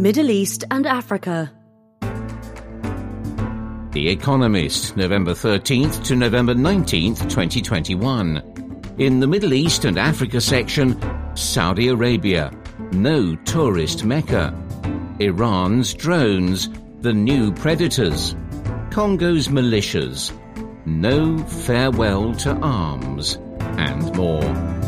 Middle East and Africa. The Economist, November 13th to November 19th, 2021. In the Middle East and Africa section, Saudi Arabia, no tourist Mecca. Iran's drones, the new predators. Congo's militias, no farewell to arms, and more.